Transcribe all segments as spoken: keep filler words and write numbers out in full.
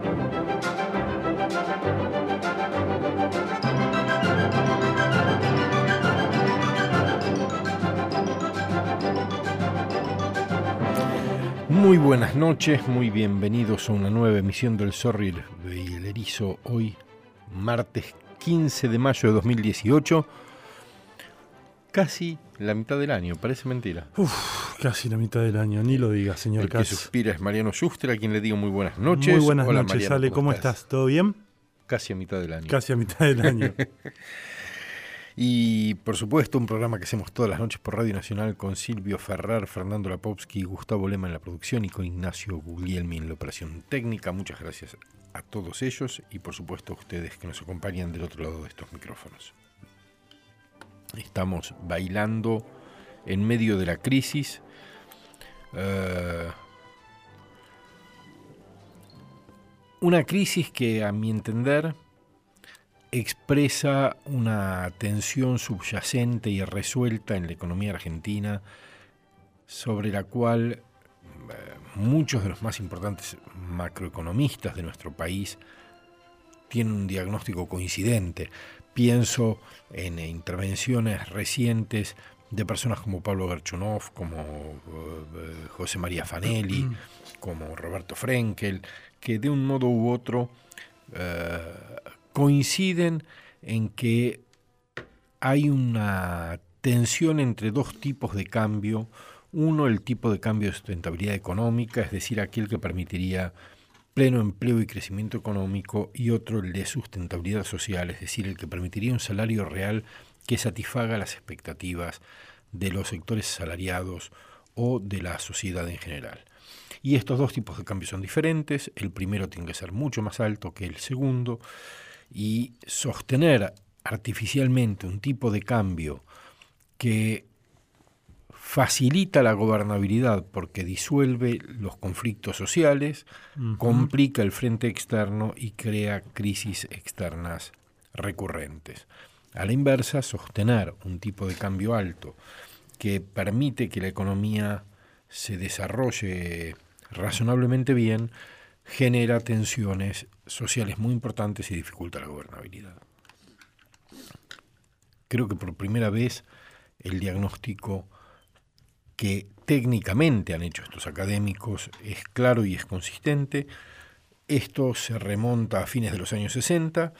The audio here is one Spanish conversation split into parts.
Muy buenas noches, muy bienvenidos a una nueva emisión del Zorro y el Erizo, hoy martes quince de mayo de dos mil dieciocho, casi la mitad del año, parece mentira. Uf, casi la mitad del año, ni lo digas, señor El Katz. que suspira es Mariano Schuster, a quien le digo muy buenas noches. Muy buenas Hola, noches, Mariano, Ale, ¿cómo estás? estás? ¿Todo bien? Casi a mitad del año. Casi a mitad del año. Y por supuesto un programa que hacemos todas las noches por Radio Nacional con Silvio Ferrar, Fernando Lapowski, Gustavo Lema en la producción y con Ignacio Guglielmi en la operación técnica. Muchas gracias a todos ellos y por supuesto a ustedes que nos acompañan del otro lado de estos micrófonos. Estamos bailando en medio de la crisis. Uh, una crisis que a mi entender expresa una tensión subyacente y resuelta en la economía argentina, sobre la cual eh, muchos de los más importantes macroeconomistas de nuestro país tienen un diagnóstico coincidente. Pienso en intervenciones recientes de personas como Pablo Gerchunov, como eh, José María Fanelli, como Roberto Frenkel, que de un modo u otro eh, coinciden en que hay una tensión entre dos tipos de cambio. Uno, el tipo de cambio de sustentabilidad económica, es decir, aquel que permitiría pleno empleo y crecimiento económico, y otro, el de sustentabilidad social, es decir, el que permitiría un salario real que satisfaga las expectativas de los sectores asalariados o de la sociedad en general. Y estos dos tipos de cambio son diferentes. El primero tiene que ser mucho más alto que el segundo, y sostener artificialmente un tipo de cambio que facilita la gobernabilidad porque disuelve los conflictos sociales, uh-huh. complica el frente externo y crea crisis externas recurrentes. A la inversa, sostener un tipo de cambio alto que permite que la economía se desarrolle razonablemente bien genera tensiones sociales muy importantes y dificulta la gobernabilidad. Creo que por primera vez el diagnóstico que técnicamente han hecho estos académicos es claro y es consistente. Esto se remonta a fines de los años sesenta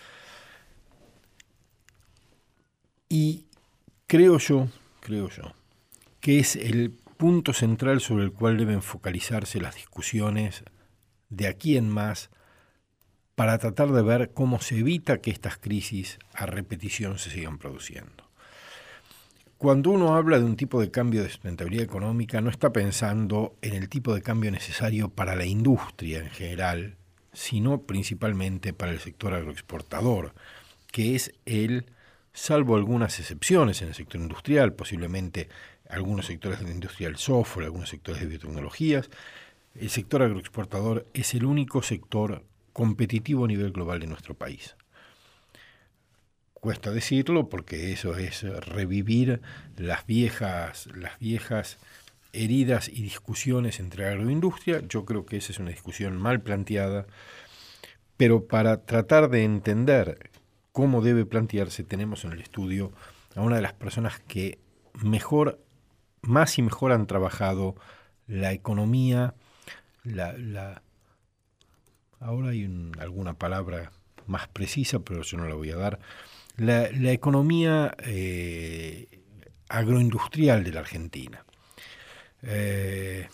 y creo yo, creo yo, que es el punto central sobre el cual deben focalizarse las discusiones de aquí en más para tratar de ver cómo se evita que estas crisis a repetición se sigan produciendo. Cuando uno habla de un tipo de cambio de sustentabilidad económica, no está pensando en el tipo de cambio necesario para la industria en general, sino principalmente para el sector agroexportador, que es el, salvo algunas excepciones en el sector industrial, posiblemente algunos sectores de la industria del software, algunos sectores de biotecnologías, el sector agroexportador es el único sector competitivo a nivel global de nuestro país. Cuesta decirlo porque eso es revivir las viejas, las viejas heridas y discusiones entre agroindustria. Yo creo que esa es una discusión mal planteada, pero para tratar de entender cómo debe plantearse, tenemos en el estudio a una de las personas que mejor, más y mejor han trabajado la economía. La, la, ahora hay un, alguna palabra más precisa, pero yo no la voy a dar. La, la economía eh, agroindustrial de la Argentina. Eh,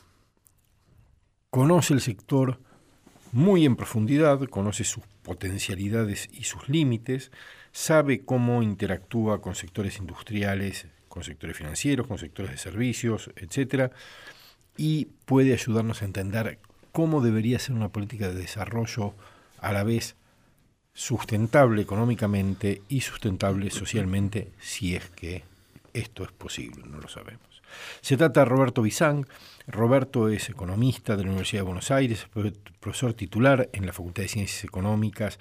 conoce el sector muy en profundidad, conoce sus potencialidades y sus límites, sabe cómo interactúa con sectores industriales, con sectores financieros, con sectores de servicios, etcétera, y puede ayudarnos a entender cómo debería ser una política de desarrollo a la vez sustentable económicamente y sustentable socialmente, si es que esto es posible, no lo sabemos. Se trata de Roberto Bisang. Roberto es economista de la Universidad de Buenos Aires, profesor titular en la Facultad de Ciencias Económicas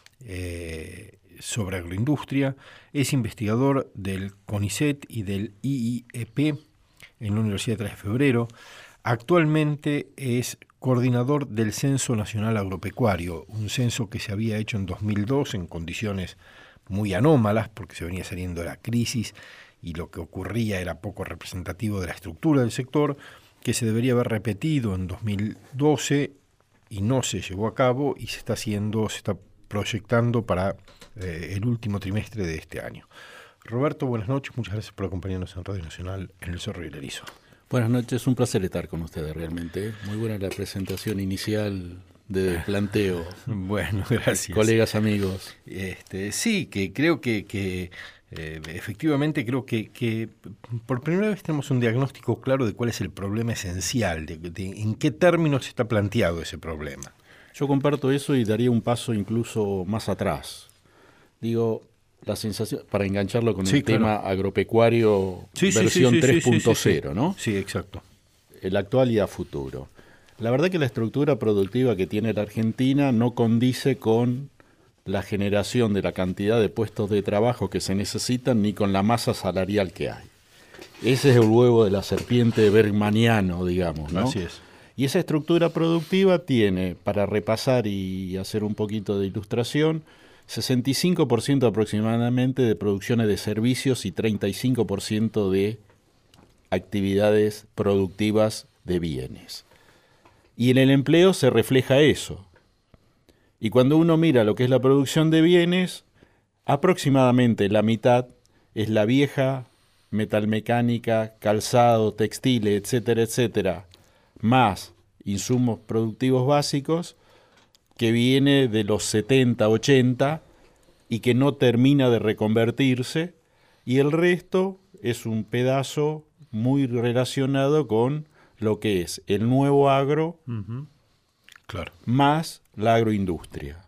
eh, sobre agroindustria, es investigador del CONICET y del I I E P en la Universidad de tres de Febrero. Actualmente es coordinador del Censo Nacional Agropecuario, un censo que se había hecho en dos mil dos en condiciones muy anómalas, porque se venía saliendo de la crisis y lo que ocurría era poco representativo de la estructura del sector, que se debería haber repetido en dos mil doce y no se llevó a cabo y se está haciendo, se está proyectando para eh, el último trimestre de este año. Roberto, buenas noches, muchas gracias por acompañarnos en Radio Nacional en El Zorro y el Erizo. Buenas noches, un placer estar con ustedes realmente. Muy buena la presentación inicial de planteo. Bueno, gracias. Colegas, amigos. Este, sí, que creo que, que eh, efectivamente creo que, que por primera vez tenemos un diagnóstico claro de cuál es el problema esencial, de, de en qué términos está planteado ese problema. Yo comparto eso y daría un paso incluso más atrás. Digo, la sensación, para engancharlo con sí, el claro. tema agropecuario sí, sí, versión sí, sí, tres punto cero, sí, sí, sí. ¿no? Sí, exacto. El actual y a futuro. La verdad que la estructura productiva que tiene la Argentina no condice con la generación de la cantidad de puestos de trabajo que se necesitan ni con la masa salarial que hay. Ese es el huevo de la serpiente bergmaniano, digamos, ¿no? Así es. Y esa estructura productiva tiene, para repasar y hacer un poquito de ilustración, sesenta y cinco por ciento aproximadamente de producciones de servicios y treinta y cinco por ciento de actividades productivas de bienes. Y en el empleo se refleja eso. Y cuando uno mira lo que es la producción de bienes, aproximadamente la mitad es la vieja metalmecánica, calzado, textiles, etcétera, etcétera, más insumos productivos básicos, que viene de los setenta, ochenta y que no termina de reconvertirse, y el resto es un pedazo muy relacionado con lo que es el nuevo agro, Uh-huh. Claro. más la agroindustria.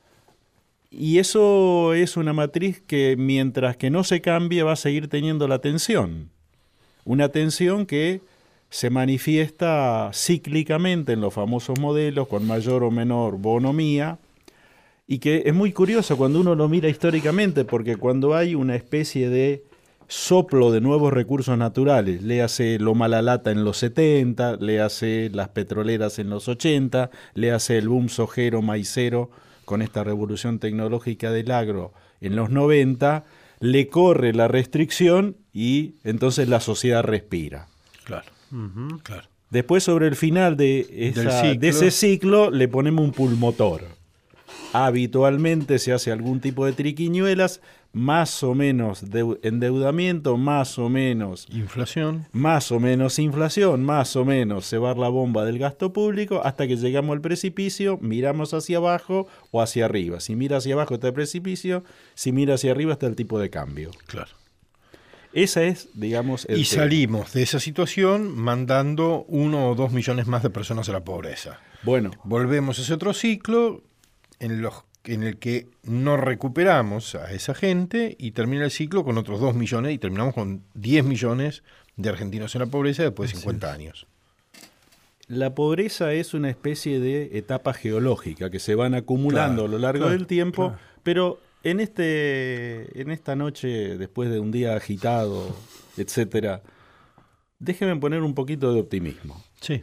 Y eso es una matriz que mientras que no se cambie va a seguir teniendo la tensión. Una tensión que se manifiesta cíclicamente en los famosos modelos con mayor o menor bonomía, y que es muy curioso cuando uno lo mira históricamente, porque cuando hay una especie de soplo de nuevos recursos naturales, léase Loma La Lata en los setenta, léase las petroleras en los ochenta, léase el boom sojero, maicero con esta revolución tecnológica del agro en los noventa, le corre la restricción y entonces la sociedad respira. Claro. Uh-huh. Claro. Después, sobre el final de, esa, ciclo. de ese ciclo, le ponemos un pulmotor. Habitualmente se hace algún tipo de triquiñuelas, más o menos de endeudamiento, más o menos Inflación. más o menos inflación, más o menos cebar la bomba del gasto público, hasta que llegamos al precipicio, miramos hacia abajo o hacia arriba. Si mira hacia abajo está el precipicio, si mira hacia arriba está el tipo de cambio. Claro. Esa es, digamos, el Y tema. salimos de esa situación mandando uno o dos millones más de personas a la pobreza. Bueno, Volvemos a ese otro ciclo en, los, en el que no recuperamos a esa gente y termina el ciclo con otros dos millones y terminamos con diez millones de argentinos en la pobreza después de cincuenta años. la pobreza es una especie de etapa geológica que se van acumulando Claro, a lo largo claro, del tiempo, claro. pero en este en esta noche, después de un día agitado, etcétera, déjenme poner un poquito de optimismo. Sí.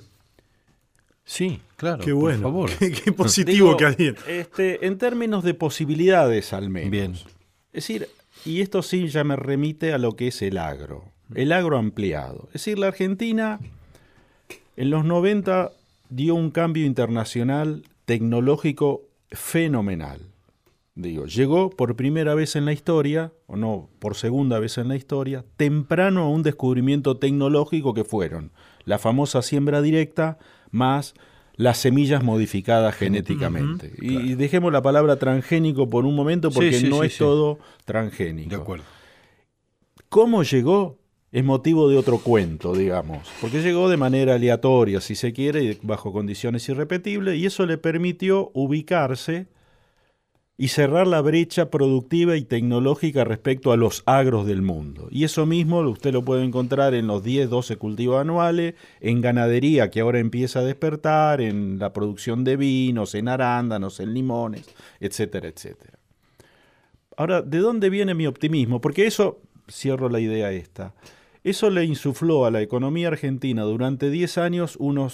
Sí, claro. Qué bueno. Por favor. Qué, qué positivo Digo, que alguien. este, en términos de posibilidades al menos. Bien. Es decir, y esto sí ya me remite a lo que es el agro, el agro ampliado. Es decir, la Argentina en los noventa dio un cambio internacional tecnológico fenomenal. Digo, llegó por primera vez en la historia, o no, por segunda vez en la historia, temprano a un descubrimiento tecnológico que fueron la famosa siembra directa más las semillas modificadas genéticamente. Uh-huh, y, claro. y dejemos la palabra transgénico por un momento porque Sí, sí, no sí, es sí. todo transgénico. De acuerdo. ¿Cómo llegó? Es motivo de otro cuento, digamos, porque llegó de manera aleatoria, si se quiere, y bajo condiciones irrepetibles, y eso le permitió ubicarse y cerrar la brecha productiva y tecnológica respecto a los agros del mundo. Y eso mismo usted lo puede encontrar en los diez, doce cultivos anuales, en ganadería que ahora empieza a despertar, en la producción de vinos, en arándanos, en limones, etcétera, etcétera. Ahora, ¿de dónde viene mi optimismo? Porque eso, cierro la idea esta, eso le insufló a la economía argentina durante diez años unos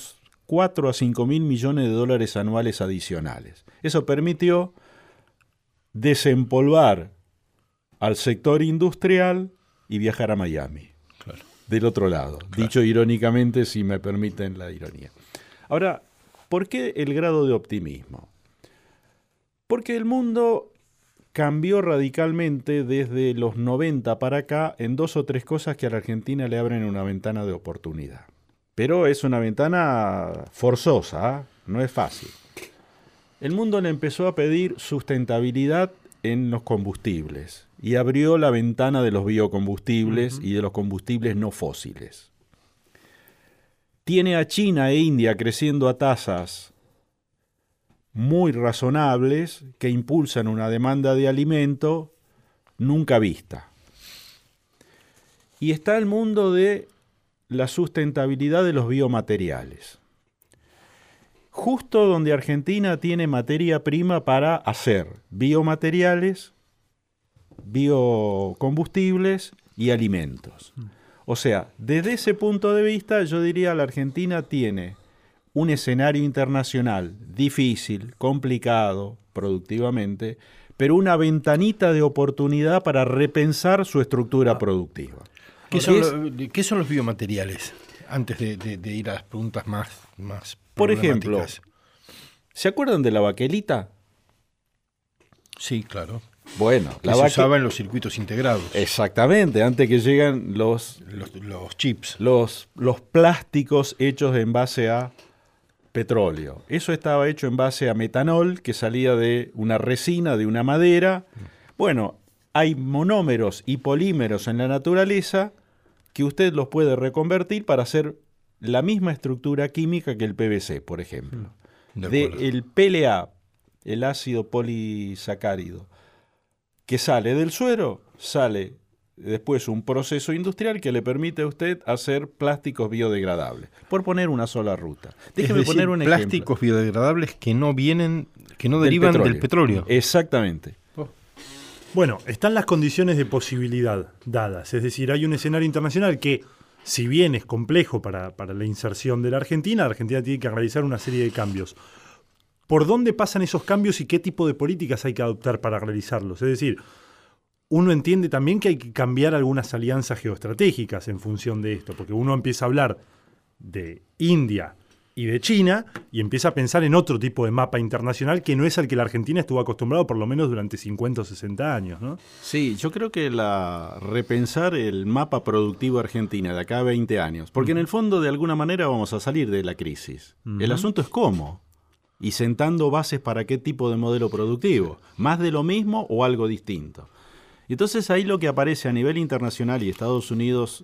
cuatro a cinco mil millones de dólares anuales adicionales. Eso permitió desempolvar al sector industrial y viajar a Miami. Claro. Del otro lado, Claro. dicho irónicamente, si me permiten la ironía. Ahora, ¿por qué el grado de optimismo? Porque el mundo cambió radicalmente desde los noventa para acá en dos o tres cosas que a la Argentina le abren una ventana de oportunidad. Pero es una ventana forzosa, ¿eh? No es fácil. El mundo le empezó a pedir sustentabilidad en los combustibles y abrió la ventana de los biocombustibles uh-huh. y de los combustibles no fósiles. Tiene a China e India creciendo a tasas muy razonables que impulsan una demanda de alimento nunca vista. Y está el mundo de la sustentabilidad de los biomateriales. Justo donde Argentina tiene materia prima para hacer biomateriales, biocombustibles y alimentos. O sea, desde ese punto de vista, yo diría que la Argentina tiene un escenario internacional difícil, complicado, productivamente, pero una ventanita de oportunidad para repensar su estructura ah. productiva. ¿Qué son, lo, ¿Qué son los biomateriales? Antes de, de, de ir a las preguntas más, más Por ejemplo, ¿se acuerdan de la baquelita? Sí, claro. Bueno, que la se baque... usaba en los circuitos integrados. Exactamente, antes que llegan los, los, los chips. Los, los plásticos hechos en base a petróleo. Eso estaba hecho en base a metanol que salía de una resina, de una madera. Bueno, hay monómeros y polímeros en la naturaleza que usted los puede reconvertir para hacer la misma estructura química que el P V C, por ejemplo. De, de el P L A, el ácido polisacárido, que sale del suero, sale después un proceso industrial que le permite a usted hacer plásticos biodegradables, por poner una sola ruta. Déjeme poner un ejemplo. Plásticos biodegradables que no vienen, que no derivan del petróleo. Del petróleo. Exactamente. Oh. Bueno, están las condiciones de posibilidad dadas, es decir, hay un escenario internacional que, si bien es complejo para, para la inserción de la Argentina, la Argentina tiene que realizar una serie de cambios. ¿Por dónde pasan esos cambios y qué tipo de políticas hay que adoptar para realizarlos? Es decir, uno entiende también que hay que cambiar algunas alianzas geoestratégicas en función de esto, porque uno empieza a hablar de India y de China y empieza a pensar en otro tipo de mapa internacional que no es al que la Argentina estuvo acostumbrado por lo menos durante cincuenta o sesenta años, ¿no? Sí, yo creo que la repensar el mapa productivo argentino de acá a veinte años, porque uh-huh. en el fondo de alguna manera vamos a salir de la crisis. Uh-huh. El asunto es cómo. Y sentando bases para qué tipo de modelo productivo, más de lo mismo o algo distinto. Y entonces ahí lo que aparece a nivel internacional, y Estados Unidos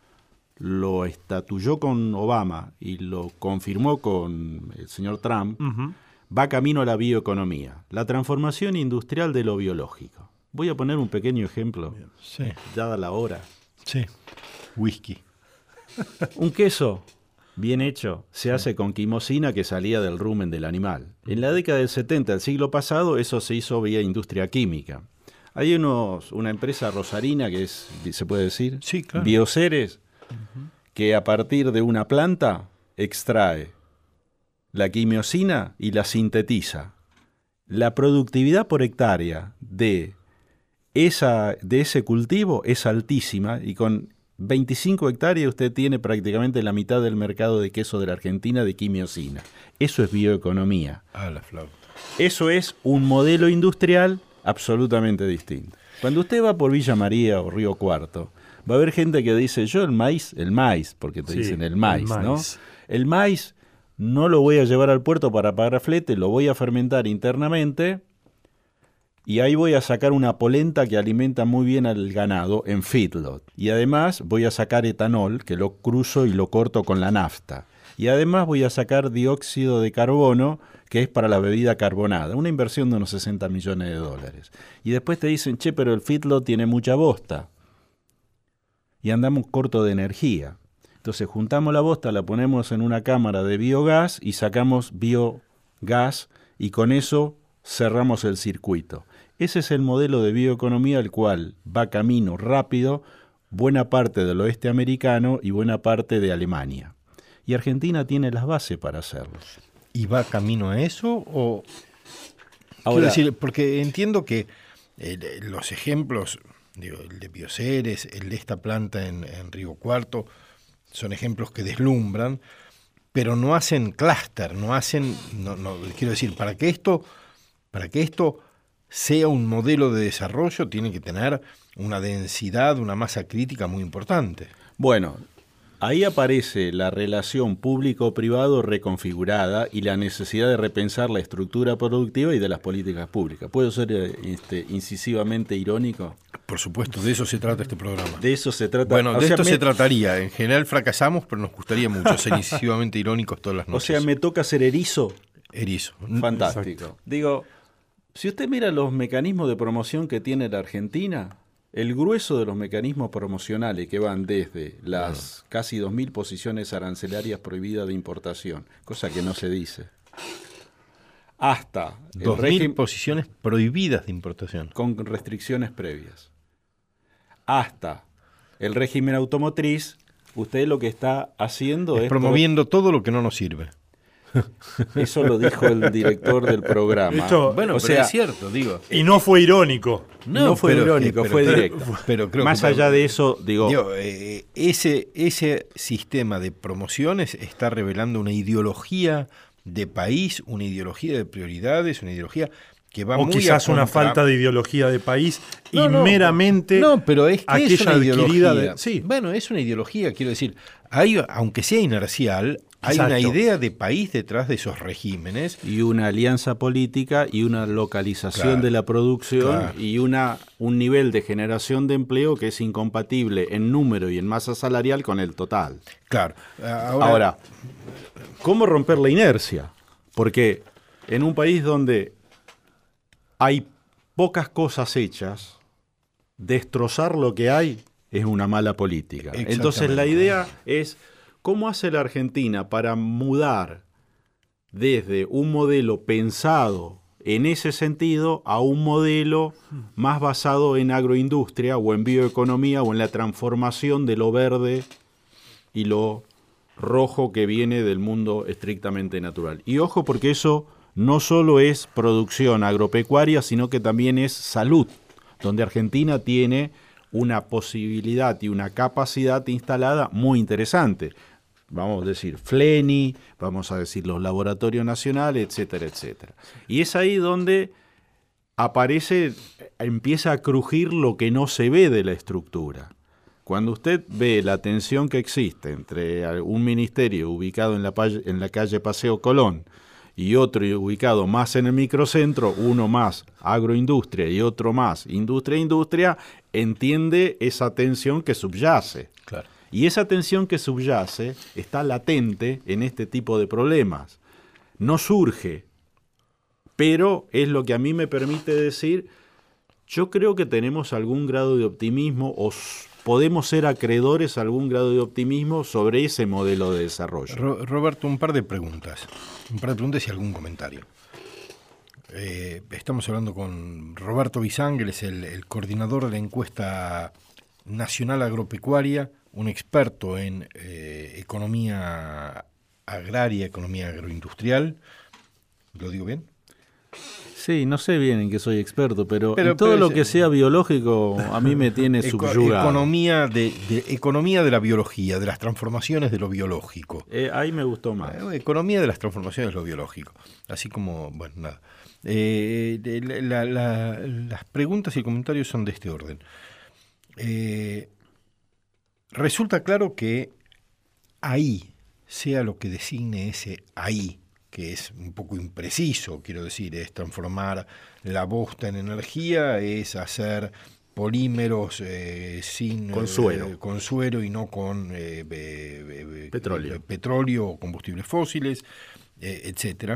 lo estatuyó con Obama y lo confirmó con el señor Trump, uh-huh. va camino a la bioeconomía, la transformación industrial de lo biológico. Voy a poner un pequeño ejemplo, sí. dada la hora. Sí, whisky. Un queso bien hecho se hace con quimosina que salía del rumen del animal. En la década del setenta del siglo pasado eso se hizo vía industria química. Hay unos, una empresa rosarina que es, ¿se puede decir? Sí, claro. Bioceres, uh-huh. que a partir de una planta extrae la quimiosina y la sintetiza. La productividad por hectárea de, esa, de ese cultivo es altísima y con veinticinco hectáreas usted tiene prácticamente la mitad del mercado de queso de la Argentina de quimiosina. Eso es bioeconomía. Ah, la flauta. Eso es un modelo industrial absolutamente distinto. Cuando usted va por Villa María o Río Cuarto, va a haber gente que dice, yo el maíz, el maíz, porque te sí, dicen el maíz, el maíz, ¿no? El maíz no lo voy a llevar al puerto para pagar flete, lo voy a fermentar internamente y ahí voy a sacar una polenta que alimenta muy bien al ganado en feedlot. Y además voy a sacar etanol, que lo cruzo y lo corto con la nafta. Y además voy a sacar dióxido de carbono, que es para la bebida carbonada, una inversión de unos sesenta millones de dólares. Y después te dicen, che, pero el feedlot tiene mucha bosta. Y andamos corto de energía. Entonces juntamos la bosta, la ponemos en una cámara de biogás y sacamos biogás y con eso cerramos el circuito. Ese es el modelo de bioeconomía al cual va camino rápido buena parte del oeste americano y buena parte de Alemania. Y Argentina tiene las bases para hacerlo. ¿Y va camino a eso? O Ahora, quiero decir, porque entiendo que eh, los ejemplos, digo, el de Bioceres, el de esta planta en, en Río Cuarto, son ejemplos que deslumbran, pero no hacen clúster, no hacen, no, no, quiero decir, para que esto, para que esto sea un modelo de desarrollo, tiene que tener una densidad, una masa crítica muy importante. Bueno, ahí aparece la relación público-privado reconfigurada y la necesidad de repensar la estructura productiva y de las políticas públicas. ¿Puedo ser este, incisivamente irónico? Por supuesto, de eso se trata este programa. De eso se trata. Bueno, o de sea, esto me, se trataría. En general fracasamos, pero nos gustaría mucho ser incisivamente irónicos todas las O noches. sea, me toca ser erizo. Erizo. Fantástico. Exacto. Digo, si usted mira los mecanismos de promoción que tiene la Argentina, el grueso de los mecanismos promocionales que van desde las Bueno. casi dos mil posiciones arancelarias prohibidas de importación, cosa que no se dice, hasta el Dos mil régimen posiciones prohibidas de importación. con restricciones previas, hasta el régimen automotriz, usted lo que está haciendo es... Es promoviendo todo lo que no nos sirve. Eso lo dijo el director del programa. Esto- Bueno, o pero sea, es cierto, digo. Y no fue irónico. no fue pero- irónico, pero- fue pero- directo. Pero creo Más que, allá de eso, digo, digo, eh, ese, ese sistema de promociones está revelando una ideología de país, una ideología de prioridades, una ideología que va O muy quizás a una contra- falta de ideología de país No, y no, meramente no, pero es que aquella es una adquirida ideología. de- sí. Bueno, es una ideología, quiero decir, hay, aunque sea inercial, hay Exacto. una idea de país detrás de esos regímenes. y una alianza política y una localización Claro, de la producción claro. y una un nivel de generación de empleo que es incompatible en número y en masa salarial con el total. Claro. Ahora, Ahora, ¿cómo romper la inercia? Porque en un país donde hay pocas cosas hechas, destrozar lo que hay es una mala política. Entonces la Exactamente. idea es cómo hace la Argentina para mudar desde un modelo pensado en ese sentido a un modelo más basado en agroindustria o en bioeconomía o en la transformación de lo verde y lo rojo que viene del mundo estrictamente natural. Y ojo, porque eso no solo es producción agropecuaria, sino que también es salud, donde Argentina tiene una posibilidad y una capacidad instalada muy interesante. Vamos a decir Fleni, vamos a decir los laboratorios nacionales, etcétera, etcétera. Y es ahí donde aparece, empieza a crujir lo que no se ve de la estructura. Cuando usted ve la tensión que existe entre un ministerio ubicado en la, en la calle Paseo Colón y otro ubicado más en el microcentro, uno más agroindustria y otro más industria-industria, entiende esa tensión que subyace. claro. Y esa tensión que subyace está latente en este tipo de problemas. No surge, pero es lo que a mí me permite decir, yo creo que tenemos algún grado de optimismo o podemos ser acreedores a algún grado de optimismo sobre ese modelo de desarrollo. Ro- Roberto, un par de preguntas. Un par de preguntas y algún comentario. Eh, estamos hablando con Roberto Bizang, él es el, el coordinador de la encuesta nacional agropecuaria, un experto en eh, economía agraria, economía agroindustrial. ¿Lo digo bien? Sí, no sé bien en qué soy experto, pero, Pero- en todo pero lo es- que sea biológico a mí me tiene Eco- subyugado. economía, de, de, economía de la biología, de las transformaciones de lo biológico. Eh, ahí me gustó más. Eh, Economía de las transformaciones de lo biológico. Así como, bueno, nada. Eh, de- la- la- las preguntas y comentarios son de este orden. Eh, resulta claro que ahí, sea lo que designe ese ahí, que es un poco impreciso, quiero decir, es transformar la bosta en energía, es hacer polímeros eh, sin Con suero. eh, con suero y no con eh, be- be- be- Petróleo. eh, petróleo o combustibles fósiles, eh, etcétera.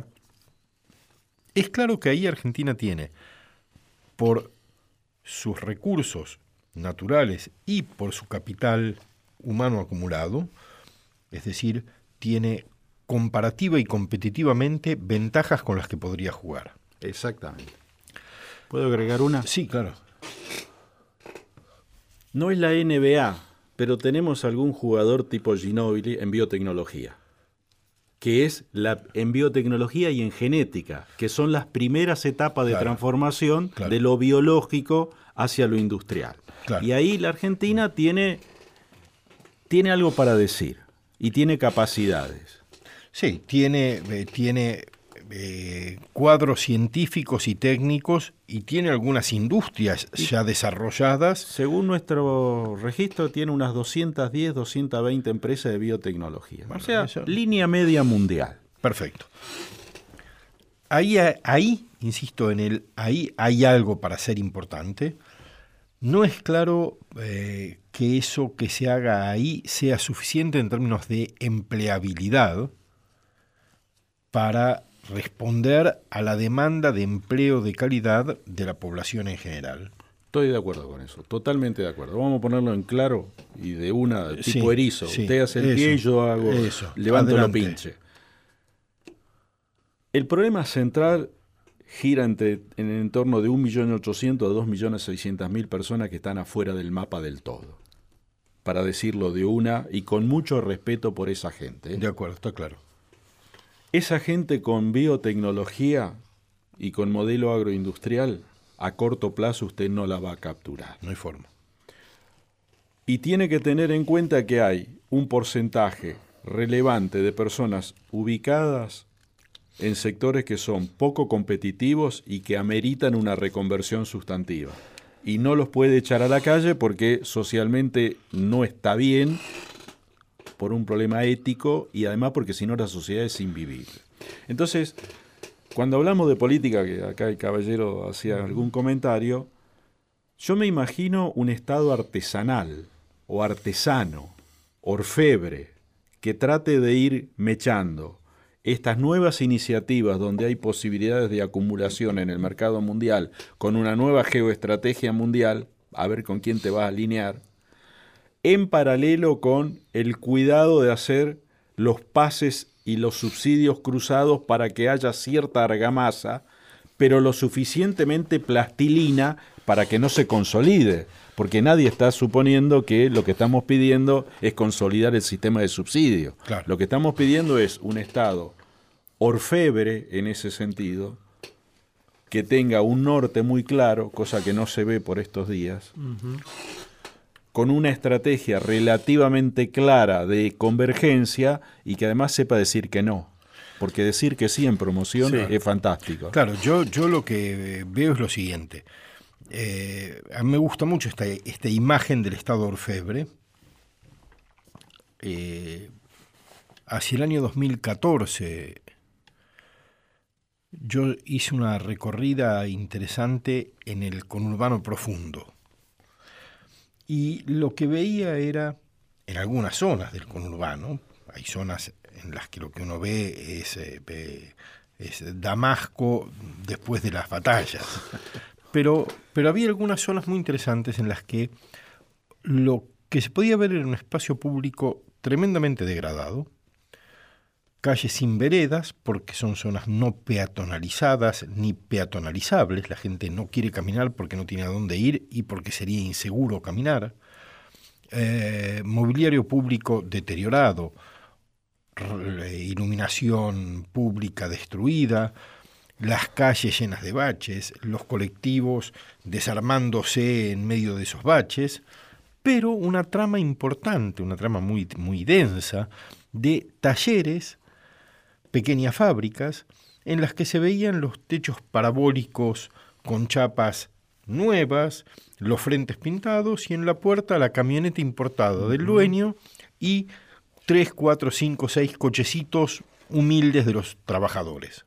Es claro que ahí Argentina tiene, por sus recursos naturales y por su capital humano acumulado, es decir, tiene comparativa y competitivamente ventajas con las que podría jugar. Exactamente. ¿Puedo agregar una? Sí, claro. No es la N B A, pero tenemos algún jugador tipo Ginóbili en biotecnología. que es la, en biotecnología y en genética, que son las primeras etapas de claro, transformación claro. de lo biológico hacia lo industrial. Claro. Y ahí la Argentina tiene, tiene algo para decir y tiene capacidades. Sí, tiene, eh, tiene eh, cuadros científicos y técnicos y tiene algunas industrias y ya desarrolladas. Según nuestro registro, tiene unas doscientas diez, doscientas veinte empresas de biotecnología. Bueno, o sea, eso... línea media mundial. Perfecto. Ahí, ahí, insisto en el, ahí hay algo para ser importante. No es claro eh, que eso que se haga ahí sea suficiente en términos de empleabilidad para responder a la demanda de empleo de calidad de la población en general. Estoy de acuerdo con eso, totalmente de acuerdo. Vamos a ponerlo en claro y de una, tipo sí, erizo. Sí, Usted hace el eso, pie y yo hago, eso, levanto adelante. lo pinche. El problema central gira entre, en el entorno de un millón ochocientos mil a dos millones seiscientos mil personas que están afuera del mapa del todo. Para decirlo de una y con mucho respeto por esa gente. ¿eh? De acuerdo, está claro. Esa gente con biotecnología y con modelo agroindustrial, a corto plazo usted no la va a capturar. No hay forma. Y tiene que tener en cuenta que hay un porcentaje relevante de personas ubicadas en sectores que son poco competitivos y que ameritan una reconversión sustantiva. Y no los puede echar a la calle porque socialmente no está bien, por un problema ético y además porque si no la sociedad es invivible. Entonces, cuando hablamos de política, que acá el caballero hacía algún comentario, yo me imagino un Estado artesanal o artesano, orfebre, que trate de ir mechando estas nuevas iniciativas donde hay posibilidades de acumulación en el mercado mundial con una nueva geoestrategia mundial, a ver con quién te vas a alinear, en paralelo con el cuidado de hacer los pases y los subsidios cruzados para que haya cierta argamasa, pero lo suficientemente plastilina para que no se consolide, porque nadie está suponiendo que lo que estamos pidiendo es consolidar el sistema de subsidio. Claro. Lo que estamos pidiendo es un Estado orfebre en ese sentido, que tenga un norte muy claro, cosa que no se ve por estos días, uh-huh. con una estrategia relativamente clara de convergencia y que además sepa decir que no. Porque decir que sí en promoción sí. es fantástico. Claro, yo, yo lo que veo es lo siguiente. Eh, a mí me gusta mucho esta, esta imagen del Estado orfebre. Eh, hacia el año dos mil catorce yo hice una recorrida interesante en el conurbano profundo. Y lo que veía era, en algunas zonas del conurbano, hay zonas en las que lo que uno ve es, eh, es Damasco después de las batallas. Pero, pero había algunas zonas muy interesantes en las que lo que se podía ver era un espacio público tremendamente degradado, calles sin veredas, porque son zonas no peatonalizadas ni peatonalizables, la gente no quiere caminar porque no tiene a dónde ir y porque sería inseguro caminar, eh, mobiliario público deteriorado, iluminación pública destruida, las calles llenas de baches, los colectivos desarmándose en medio de esos baches, pero una trama importante, una trama muy, muy densa de talleres, pequeñas fábricas, en las que se veían los techos parabólicos con chapas nuevas, los frentes pintados y en la puerta la camioneta importada del dueño y tres, cuatro, cinco, seis cochecitos humildes de los trabajadores.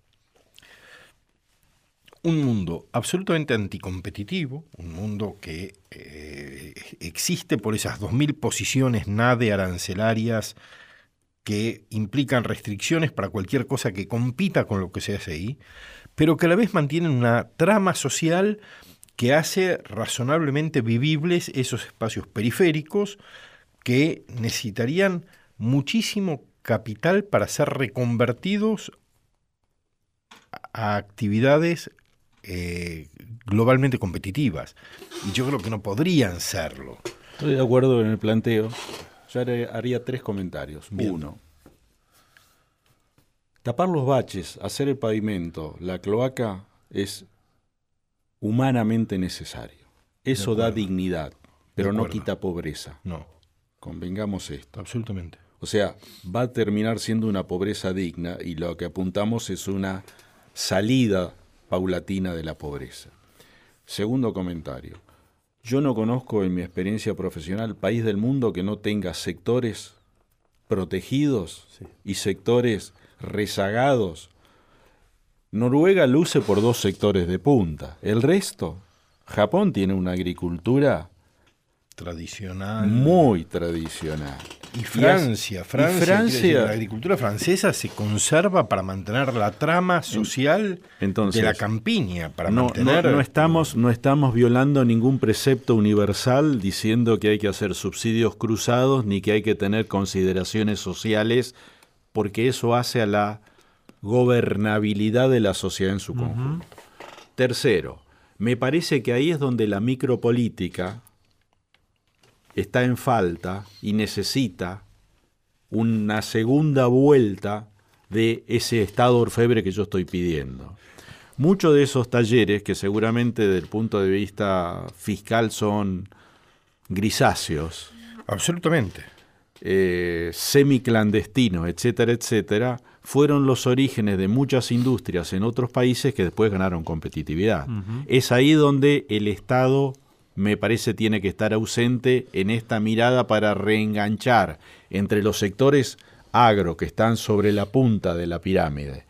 Un mundo absolutamente anticompetitivo, un mundo que eh, existe por esas dos mil posiciones nade arancelarias que implican restricciones para cualquier cosa que compita con lo que se hace ahí, pero que a la vez mantienen una trama social que hace razonablemente vivibles esos espacios periféricos que necesitarían muchísimo capital para ser reconvertidos a actividades eh, globalmente competitivas. Y yo creo que no podrían serlo. Estoy de acuerdo en el planteo. Yo haría tres comentarios. Bien. Uno, Tapar los baches, hacer el pavimento, la cloaca es humanamente necesario. Eso da dignidad, pero no quita pobreza. No. Convengamos esto. Absolutamente. O sea, va a terminar siendo una pobreza digna y lo que apuntamos es una salida paulatina de la pobreza. Segundo comentario. Yo no conozco en mi experiencia profesional país del mundo que no tenga sectores protegidos sí. y sectores rezagados. Noruega luce por dos sectores de punta. El resto, Japón tiene una agricultura tradicional. Muy tradicional. Y Francia, y Francia, y Francia decir, la agricultura francesa se conserva para mantener la trama social Entonces, de la campiña, para no, mantener... No, no, estamos, no estamos violando ningún precepto universal diciendo que hay que hacer subsidios cruzados ni que hay que tener consideraciones sociales, porque eso hace a la gobernabilidad de la sociedad en su conjunto. Uh-huh. Tercero, me parece que ahí es donde la micropolítica está en falta y necesita una segunda vuelta de ese estado orfebre que yo estoy pidiendo. Muchos de esos talleres, que seguramente desde el punto de vista fiscal son grisáceos, absolutamente, eh, semiclandestinos, etcétera, etcétera, fueron los orígenes de muchas industrias en otros países que después ganaron competitividad. Uh-huh. Es ahí donde el Estado, me parece, tiene que estar ausente en esta mirada para reenganchar entre los sectores agro que están sobre la punta de la pirámide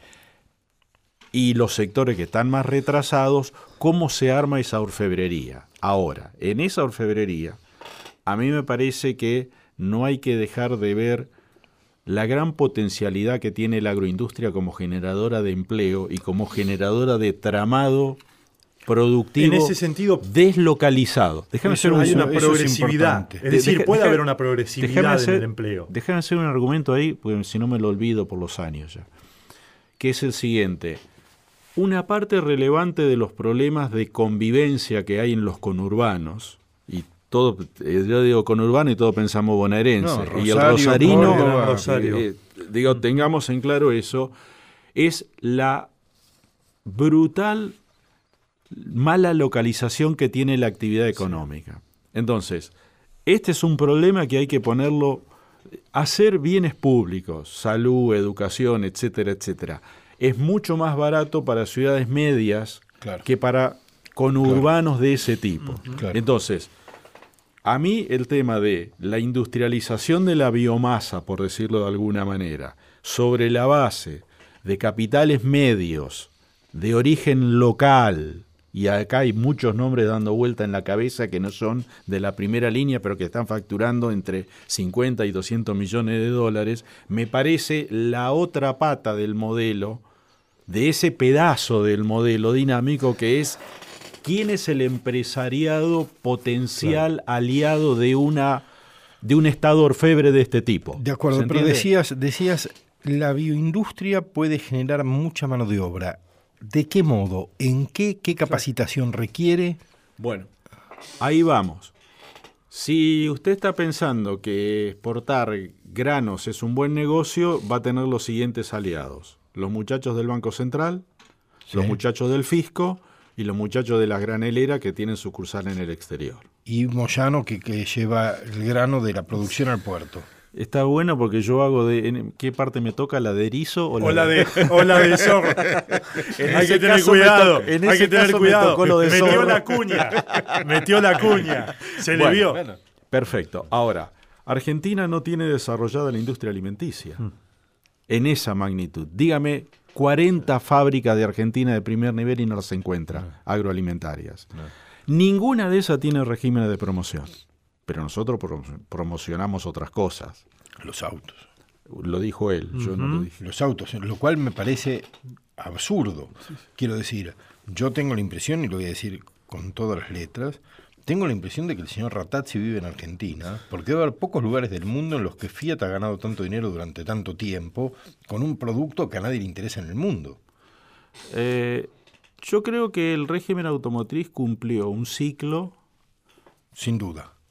y los sectores que están más retrasados, cómo se arma esa orfebrería. Ahora, en esa orfebrería, a mí me parece que no hay que dejar de ver la gran potencialidad que tiene la agroindustria como generadora de empleo y como generadora de tramado productivo en ese sentido deslocalizado. Déjame hacer un, hay una progresividad. Es, es decir, deja, puede deja, haber una progresividad hacer, en el empleo. Déjame hacer un argumento ahí, porque si no me lo olvido por los años ya, que es el siguiente. Una parte relevante de los problemas de convivencia que hay en los conurbanos, y todo, yo digo conurbano y todos pensamos bonaerense, no, Rosario, y el rosarino, Córdoba, Rosario. Eh, eh, digo, tengamos en claro eso, es la brutal mala localización que tiene la actividad económica. Sí. Entonces, este es un problema que hay que ponerlo, hacer bienes públicos, salud, educación, etcétera, etcétera. Es mucho más barato para ciudades medias claro. que para conurbanos claro. de ese tipo. Uh-huh. Claro. Entonces, a mí el tema de la industrialización de la biomasa, por decirlo de alguna manera, sobre la base de capitales medios, de origen local, y acá hay muchos nombres dando vuelta en la cabeza que no son de la primera línea, pero que están facturando entre cincuenta y doscientos millones de dólares, me parece la otra pata del modelo, de ese pedazo del modelo dinámico que es quién es el empresariado potencial claro. aliado de una de un estado orfebre de este tipo. De acuerdo, pero decías, decías la bioindustria puede generar mucha mano de obra. ¿De qué modo? ¿En qué, qué capacitación requiere? Bueno, ahí vamos. Si usted está pensando que exportar granos es un buen negocio, va a tener los siguientes aliados. Los muchachos del Banco Central, sí. los muchachos del Fisco y los muchachos de las graneleras que tienen sucursal en el exterior. Y Moyano que, que lleva el grano de la producción al puerto. Está bueno porque yo hago de... ¿en qué parte me toca? ¿La de erizo o la, o la de, de o la de zorro? Hay que tener cuidado. En hay que tener cuidado. Me lo de Metió zorro. la cuña. Metió la cuña. Se bueno, le vio. Bueno, perfecto. Ahora, Argentina no tiene desarrollada la industria alimenticia hmm. en esa magnitud. Dígame cuarenta fábricas de Argentina de primer nivel y no las encuentra, no. agroalimentarias. No. Ninguna de esas tiene regímenes de promoción. Pero nosotros promocionamos otras cosas. Los autos. Lo dijo él, uh-huh. yo no lo dije. Los autos, lo cual me parece absurdo. Sí, sí. Quiero decir, yo tengo la impresión, y lo voy a decir con todas las letras, tengo la impresión de que el señor Ratazzi vive en Argentina, porque debe haber pocos lugares del mundo en los que Fiat ha ganado tanto dinero durante tanto tiempo con un producto que a nadie le interesa en el mundo. Eh, yo creo que el régimen automotriz cumplió un ciclo. Sin duda.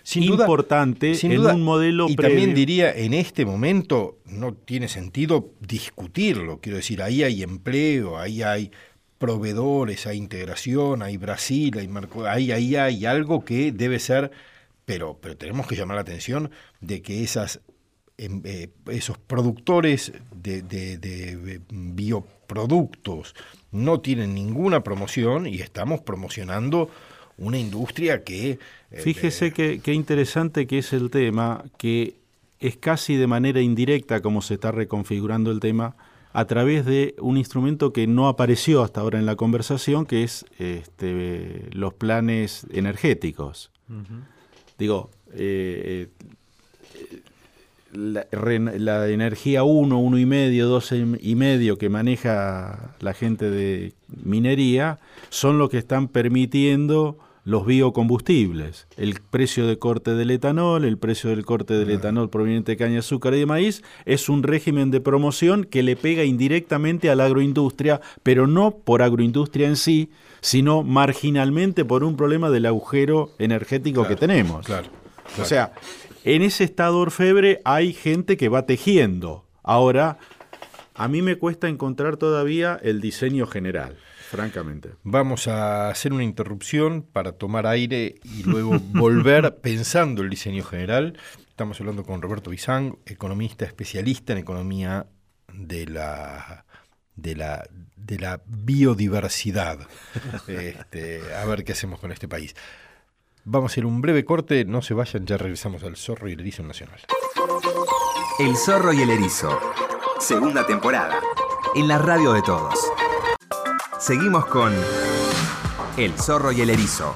sin duda, importante sin en duda, un modelo y previo. también diría, en este momento no tiene sentido discutirlo. Quiero decir, ahí hay empleo, ahí hay proveedores, hay integración, hay Brasil, hay Marco, ahí, ahí hay algo que debe ser, pero, pero tenemos que llamar la atención de que esas Eh, esos productores de, de, de bioproductos no tienen ninguna promoción y estamos promocionando una industria que... Eh, Fíjese eh, qué que interesante que es el tema, que es casi de manera indirecta como se está reconfigurando el tema a través de un instrumento que no apareció hasta ahora en la conversación, que es este, los planes energéticos. Uh-huh. Digo, eh, eh, La, la energía uno, uno y medio, dos y medio que maneja la gente de minería son los que están permitiendo los biocombustibles. El precio de corte del etanol, el precio del corte del etanol proveniente de caña de azúcar y de maíz es un régimen de promoción que le pega indirectamente a la agroindustria, pero no por agroindustria en sí, sino marginalmente por un problema del agujero energético claro, que tenemos. Claro, claro. O sea, en ese estado orfebre hay gente que va tejiendo. Ahora, a mí me cuesta encontrar todavía el diseño general, francamente. Vamos a hacer una interrupción para tomar aire y luego volver pensando el diseño general. Estamos hablando con Roberto Bizán, economista especialista en economía de la, de la, de la biodiversidad. Este, a ver qué hacemos con este país. Vamos a hacer un breve corte, no se vayan, ya regresamos al Zorro y el Erizo Nacional. El Zorro y el Erizo, segunda temporada, en la radio de todos. Seguimos con El Zorro y el Erizo.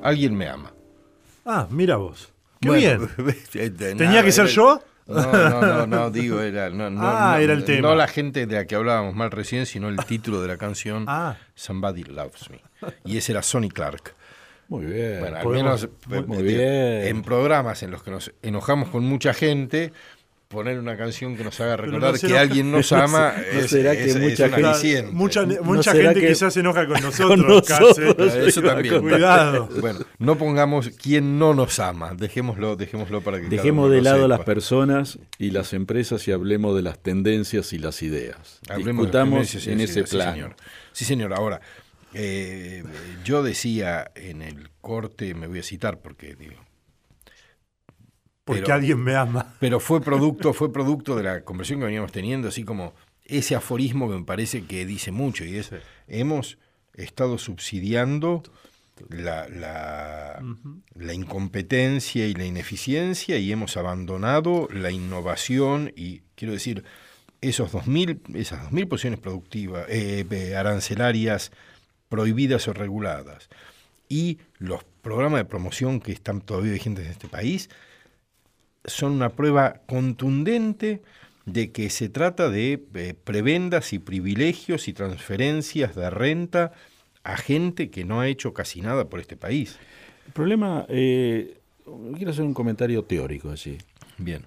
Alguien me ama. Ah, mira vos. Qué Bueno, bien. de ¿Tenía nada, que ser era- yo? No, no, no, no, digo, era, no, no, Ah, no, era el tema. No la gente de la que hablábamos mal recién, sino el título de la canción, Ah. Somebody Loves Me. Y ese era Sonny Clark. Muy bien. Bueno, al podemos- menos muy- eh, muy digo, bien. en programas en los que nos enojamos con mucha gente, poner una canción que nos haga Pero recordar no se que enoja- alguien nos ama ¿No es, será que es- es mucha un gente- aliciente. Mucha, ¿No mucha será gente que- quizás se enoja con nosotros. nosotros? Case. Eso también. Cuidado. Bueno, no pongamos quien no nos ama, dejémoslo, dejémoslo para que cada Dejemos uno de lo lado sepa. las personas y las empresas y hablemos de las tendencias y las ideas. Hablemos de Discutamos las tendencias, en sí, ese sí, plano. Sí, señor. Sí, señor. Ahora, eh, yo decía en el corte, me voy a citar porque digo, Porque pero- alguien me ama. pero fue producto, fue producto de la conversación que veníamos teniendo, así como ese aforismo que me parece que dice mucho, y es, hemos estado subsidiando la, la, la incompetencia y la ineficiencia y hemos abandonado la innovación y, quiero decir, esos dos mil, esas dos mil posiciones productivas, eh, eh, arancelarias prohibidas o reguladas y los programas de promoción que están todavía vigentes en este país son una prueba contundente de que se trata de eh, prebendas y privilegios y transferencias de renta a gente que no ha hecho casi nada por este país. El problema, eh, quiero hacer un comentario teórico allí. Bien.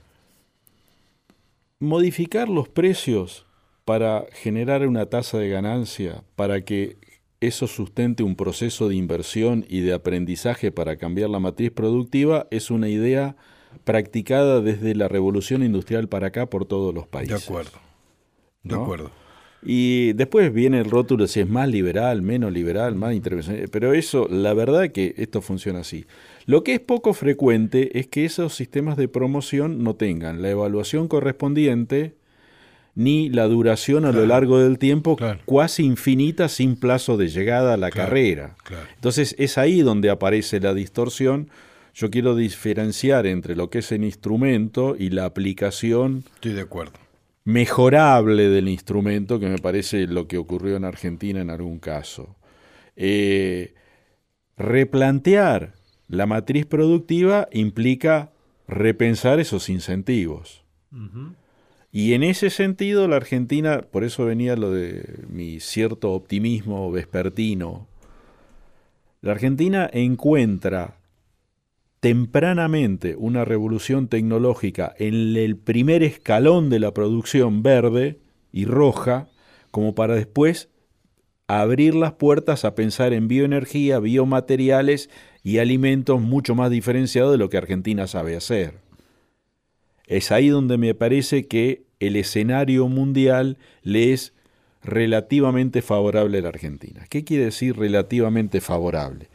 Modificar los precios para generar una tasa de ganancia, para que eso sustente un proceso de inversión y de aprendizaje para cambiar la matriz productiva, es una idea practicada desde la revolución industrial para acá por todos los De países. acuerdo. De ¿No? acuerdo. Y después viene el rótulo si es más liberal, menos liberal, más intervencionista. Pero eso, la verdad que esto funciona así. Lo que es poco frecuente es que esos sistemas de promoción no tengan la evaluación correspondiente ni la duración a Claro. lo largo del tiempo Claro. cuasi infinita sin plazo de llegada a la Claro, carrera. claro. Entonces es ahí donde aparece la distorsión. Yo quiero diferenciar entre lo que es el instrumento y la aplicación Estoy de acuerdo. mejorable del instrumento, que me parece lo que ocurrió en Argentina en algún caso. Eh, replantear la matriz productiva implica repensar esos incentivos. Y en ese sentido la Argentina, por eso venía lo de mi cierto optimismo vespertino, la Argentina encuentra tempranamente una revolución tecnológica en el primer escalón de la producción verde y roja, como para después abrir las puertas a pensar en bioenergía, biomateriales y alimentos mucho más diferenciados de lo que Argentina sabe hacer. Es ahí donde me parece que el escenario mundial le es relativamente favorable a la Argentina. ¿Qué quiere decir relativamente favorable?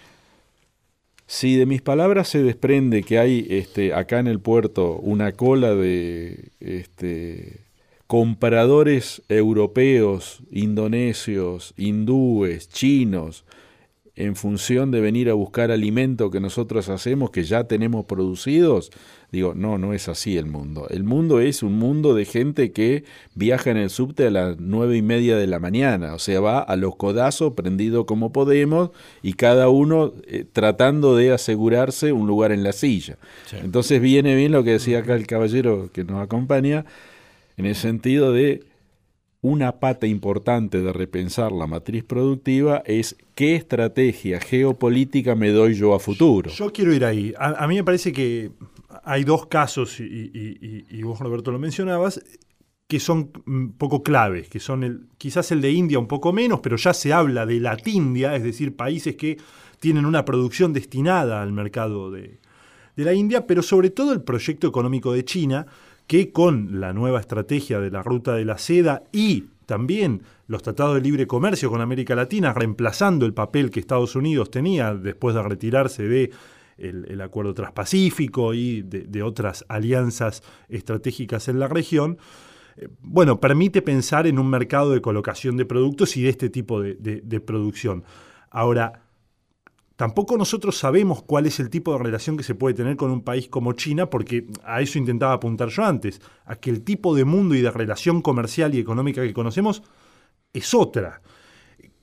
Si de mis palabras se desprende que hay este, acá en el puerto una cola de este, compradores europeos, indonesios, hindúes, chinos, en función de venir a buscar alimento que nosotros hacemos, que ya tenemos producidos, digo, no, no es así el mundo. El mundo es un mundo de gente que viaja en el subte a las nueve y media de la mañana, o sea, va a los codazos, prendido como podemos, y cada uno eh, tratando de asegurarse un lugar en la silla. Sí. Entonces viene bien lo que decía acá el caballero que nos acompaña, en el sentido de una pata importante de repensar la matriz productiva es qué estrategia geopolítica me doy yo a futuro. Yo quiero ir ahí. A, a mí me parece que hay dos casos, y, y, y, y vos, Roberto, lo mencionabas, que son un poco claves, que son el, quizás el de India un poco menos, pero ya se habla de Latindia, es decir, países que tienen una producción destinada al mercado de, de la India, pero sobre todo el proyecto económico de China, que con la nueva estrategia de la ruta de la seda y también los tratados de libre comercio con América Latina, reemplazando el papel que Estados Unidos tenía después de retirarse de el, el Acuerdo Transpacífico y de, de otras alianzas estratégicas en la región, eh, bueno, permite pensar en un mercado de colocación de productos y de este tipo de, de, de producción. Ahora, tampoco nosotros sabemos cuál es el tipo de relación que se puede tener con un país como China, porque a eso intentaba apuntar yo antes, a que el tipo de mundo y de relación comercial y económica que conocemos es otra.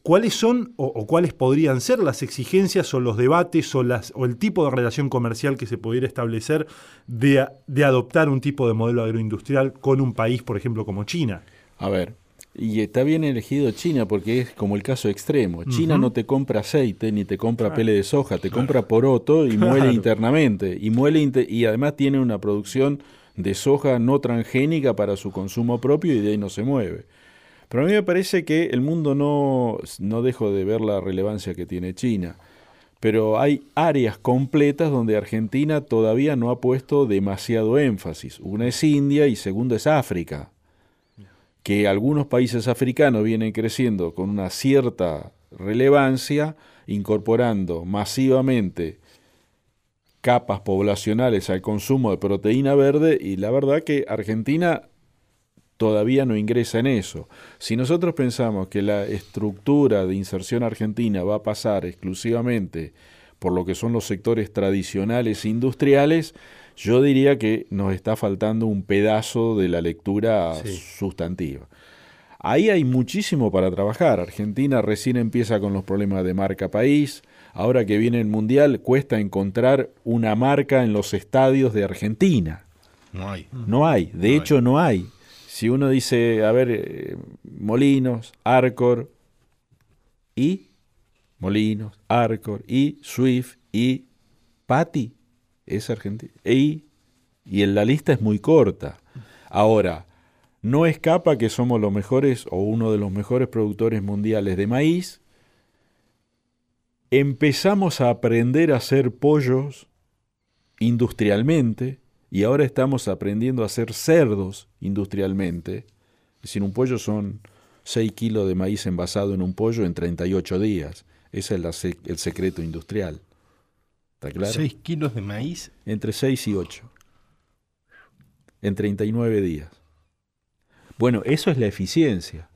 ¿cuáles son o, o cuáles podrían ser las exigencias o los debates o, las, o el tipo de relación comercial que se pudiera establecer de, de adoptar un tipo de modelo agroindustrial con un país, por ejemplo, como China? A ver, y está bien elegido China porque es como el caso extremo. China Uh-huh. no te compra aceite ni te compra Claro. pele de soja, te Claro. compra poroto y Claro. muele internamente. Y, muele inter- y además tiene una producción de soja no transgénica para su consumo propio y de ahí no se mueve. Pero a mí me parece que el mundo no, no dejo de ver la relevancia que tiene China. Pero hay áreas completas donde Argentina todavía no ha puesto demasiado énfasis. Una es India y segunda es África. Que algunos países africanos vienen creciendo con una cierta relevancia, incorporando masivamente capas poblacionales al consumo de proteína verde, y la verdad que Argentina todavía no ingresa en eso. Si nosotros pensamos que la estructura de inserción argentina va a pasar exclusivamente por lo que son los sectores tradicionales e industriales, yo diría que nos está faltando un pedazo de la lectura Sí. sustantiva. Ahí hay muchísimo para trabajar. Argentina recién empieza con los problemas de marca país. Ahora que viene el Mundial, cuesta encontrar una marca en los estadios de Argentina. No hay. No hay, de No hecho no hay. Si uno dice, a ver, eh, Molinos, Arcor y Molinos, Arcor y Swift y Pati, es Argentina. Y, y en la lista es muy corta. Ahora, no escapa que somos los mejores o uno de los mejores productores mundiales de maíz. Empezamos a aprender a hacer pollos industrialmente. Y ahora estamos aprendiendo a hacer cerdos industrialmente. Es decir, un pollo son seis kilos de maíz envasado en un pollo en treinta y ocho días. Ese es la se- el secreto industrial. ¿Está claro? seis kilos de maíz. Entre seis y ocho. En treinta y nueve días. Bueno, eso es la eficiencia.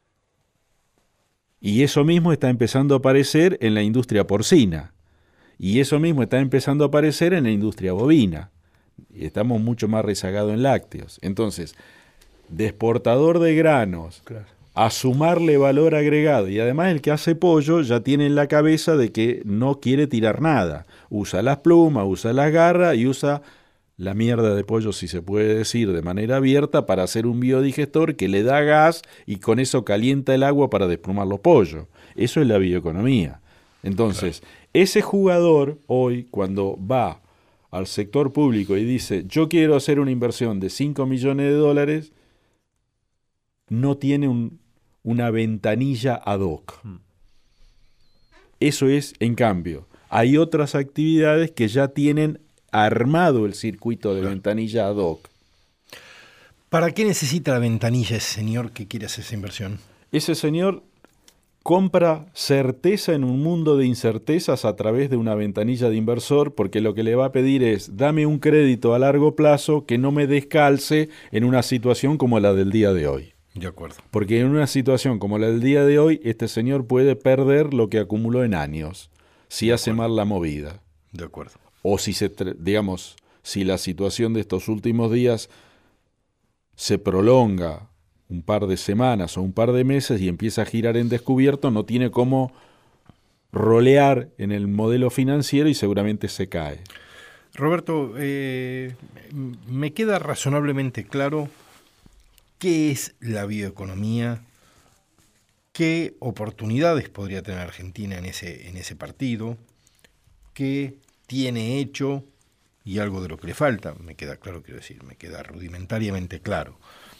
Y eso mismo está empezando a aparecer en la industria porcina. Y eso mismo está empezando a aparecer en la industria bovina. Y estamos mucho más rezagados en lácteos. Entonces, de exportador de granos, Claro. a sumarle valor agregado, y además el que hace pollo ya tiene en la cabeza de que no quiere tirar nada. Usa las plumas, usa las garras y usa la mierda de pollo, si se puede decir de manera abierta, para hacer un biodigestor que le da gas y con eso calienta el agua para desplumar los pollos. Eso es la bioeconomía. Entonces, claro, ese jugador hoy, cuando va al sector público y dice, yo quiero hacer una inversión de cinco millones de dólares, no tiene un, una ventanilla ad hoc. Eso es, en cambio, hay otras actividades que ya tienen armado el circuito de ventanilla ad hoc. ¿Para qué necesita la ventanilla ese señor que quiere hacer esa inversión? Ese señor compra certeza en un mundo de incertezas a través de una ventanilla de inversor, porque lo que le va a pedir es, dame un crédito a largo plazo que no me descalce en una situación como la del día de hoy. De acuerdo. Porque en una situación como la del día de hoy, este señor puede perder lo que acumuló en años, si hace mal la movida. De acuerdo. O si se, digamos, si la situación de estos últimos días se prolonga un par de semanas o un par de meses y empieza a girar en descubierto, no tiene cómo rolear en el modelo financiero y seguramente se cae. Roberto, eh, me queda razonablemente claro qué es la bioeconomía, qué oportunidades podría tener Argentina en ese, en ese partido, qué tiene hecho y algo de lo que le falta. Me queda claro, quiero decir, me queda rudimentariamente claro.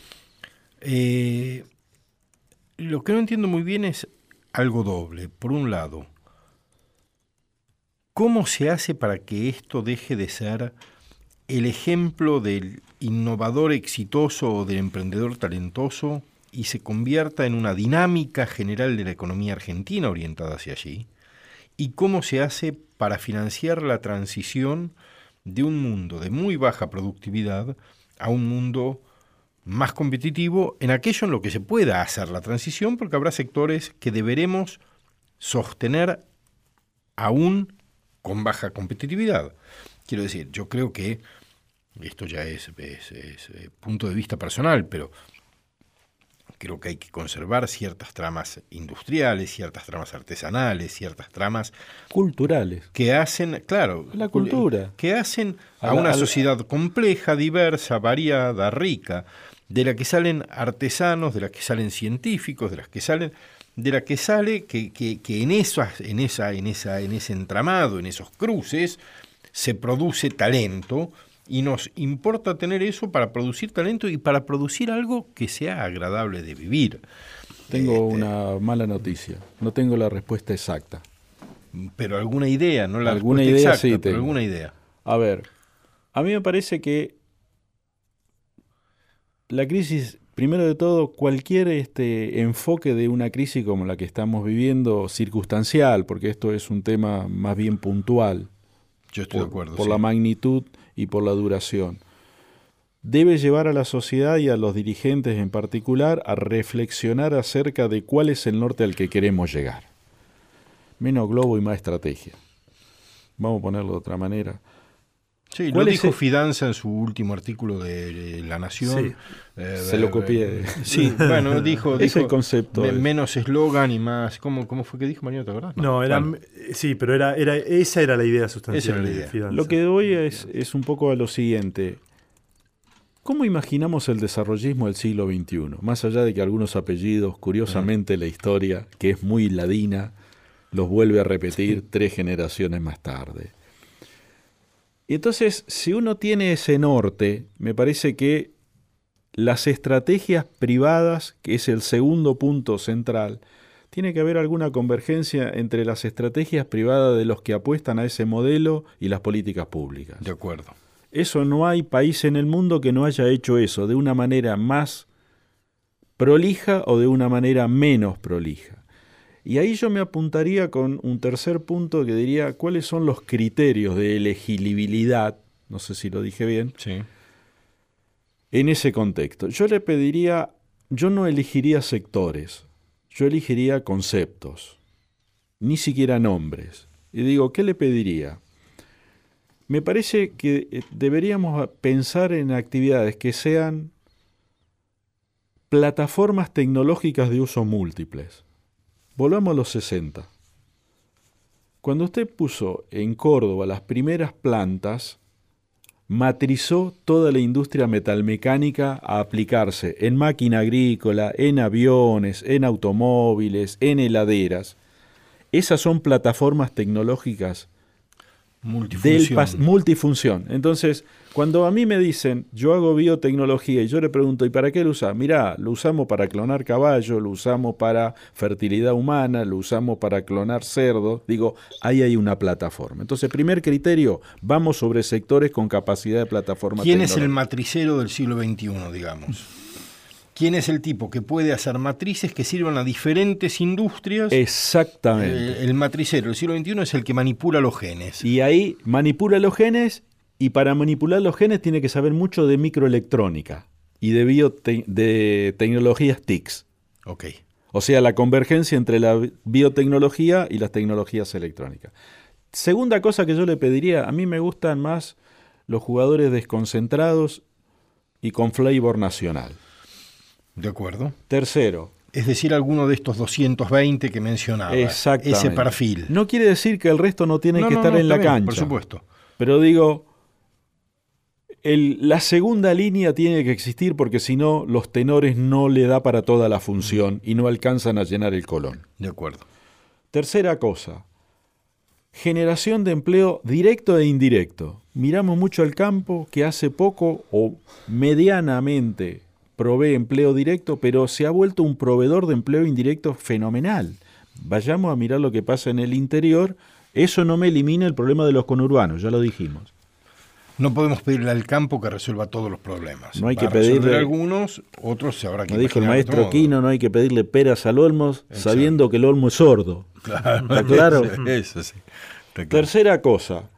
Eh, lo que no entiendo muy bien es algo doble. Por un lado, ¿cómo se hace para que esto deje de ser el ejemplo del innovador exitoso o del emprendedor talentoso y se convierta en una dinámica general de la economía argentina orientada hacia allí? ¿Y cómo se hace para financiar la transición de un mundo de muy baja productividad a un mundo más competitivo en aquello en lo que se pueda hacer la transición, porque habrá sectores que deberemos sostener aún con baja competitividad? Quiero decir, yo creo que esto ya es, es, es, es punto de vista personal, pero creo que hay que conservar ciertas tramas industriales, ciertas tramas artesanales, ciertas tramas culturales que hacen, claro, la cultura, que hacen a, a la, una a la, sociedad compleja, diversa, variada, rica, de la que salen artesanos, de la que salen científicos, de las que salen, de la que sale que, que, que en esas, en esa, en esa, en ese entramado, en esos cruces, se produce talento. Y nos importa tener eso para producir talento y para producir algo que sea agradable de vivir. Tengo este, una mala noticia. No tengo la respuesta exacta. Pero alguna idea, no la alguna respuesta idea exacta, sí pero tengo. alguna idea. A ver, a mí me parece que la crisis, primero de todo, cualquier este enfoque de una crisis como la que estamos viviendo, circunstancial, porque esto es un tema más bien puntual. Yo estoy por, de acuerdo. Por sí. la magnitud y por la duración. Debe llevar a la sociedad y a los dirigentes en particular a reflexionar acerca de cuál es el norte al que queremos llegar. Menos globo y más estrategia. Vamos a ponerlo de otra manera. Sí, lo dijo el... Fidanza en su último artículo de La Nación. Sí. Eh, Se lo copié. Eh, sí, bueno, dijo... es dijo, el concepto. Me, menos eslogan y más... ¿Cómo, ¿Cómo fue que dijo, Mariano? ¿Te acordás? No, no era... Bueno. Sí, pero era, era, esa era la idea sustancial. Esa era la idea. De Fidanza. Lo que doy es, es un poco a lo siguiente. ¿Cómo imaginamos el desarrollismo del siglo veintiuno? Más allá de que algunos apellidos, curiosamente la historia, que es muy ladina, los vuelve a repetir sí. tres generaciones más tarde. Y entonces, si uno tiene ese norte, me parece que las estrategias privadas, que es el segundo punto central, tiene que haber alguna convergencia entre las estrategias privadas de los que apuestan a ese modelo y las políticas públicas. De acuerdo. Eso no hay país en el mundo que no haya hecho eso de una manera más prolija o de una manera menos prolija. Y ahí yo me apuntaría con un tercer punto que diría cuáles son los criterios de elegibilidad, no sé si lo dije bien, sí. en ese contexto. Yo le pediría, yo no elegiría sectores, yo elegiría conceptos, ni siquiera nombres. Y digo, ¿qué le pediría? Me parece que deberíamos pensar en actividades que sean plataformas tecnológicas de uso múltiples. Volvamos a los sesenta. Cuando usted puso en Córdoba las primeras plantas, matrizó toda la industria metalmecánica a aplicarse en máquina agrícola, en aviones, en automóviles, en heladeras. Esas son plataformas tecnológicas multifunción. Del pas- multifunción. Entonces, cuando a mí me dicen, yo hago biotecnología y yo le pregunto, ¿y para qué lo usas? Mirá, lo usamos para clonar caballo, lo usamos para fertilidad humana, lo usamos para clonar cerdos. Digo, ahí hay una plataforma. Entonces, primer criterio, vamos sobre sectores con capacidad de plataforma ¿Quién tecnológica? es el matricero del siglo veintiuno, digamos? ¿Quién es el tipo que puede hacer matrices que sirvan a diferentes industrias? Exactamente. Eh, el matricero del siglo veintiuno es el que manipula los genes. Y ahí manipula los genes, y para manipular los genes tiene que saber mucho de microelectrónica y de, biote- de tecnologías T I C S. Ok. O sea, la convergencia entre la biotecnología y las tecnologías electrónicas. Segunda cosa que yo le pediría, a mí me gustan más los jugadores desconcentrados y con flavor nacional. De acuerdo. Tercero. Es decir, alguno de estos doscientos veinte que mencionaba. Exactamente. Ese perfil. No quiere decir que el resto no tiene no, que no, estar no, en la bien, cancha. Por supuesto. Pero digo, el, la segunda línea tiene que existir porque si no, los tenores no le da para toda la función y no alcanzan a llenar el colón. De acuerdo. Tercera cosa. Generación de empleo directo e indirecto. Miramos mucho el campo que hace poco o medianamente provee empleo directo, pero se ha vuelto un proveedor de empleo indirecto fenomenal. Vayamos a mirar lo que pasa en el interior. Eso no me elimina el problema de los conurbanos, ya lo dijimos. No podemos pedirle al campo que resuelva todos los problemas. No hay Va que a resolver pedirle algunos, otros se habrá que Como dijo el imaginar maestro otro Quino, no hay que pedirle peras al olmo, Exacto. sabiendo que el olmo es sordo. Claro. ¿Está claro? Eso, eso sí. Está claro. Tercera cosa.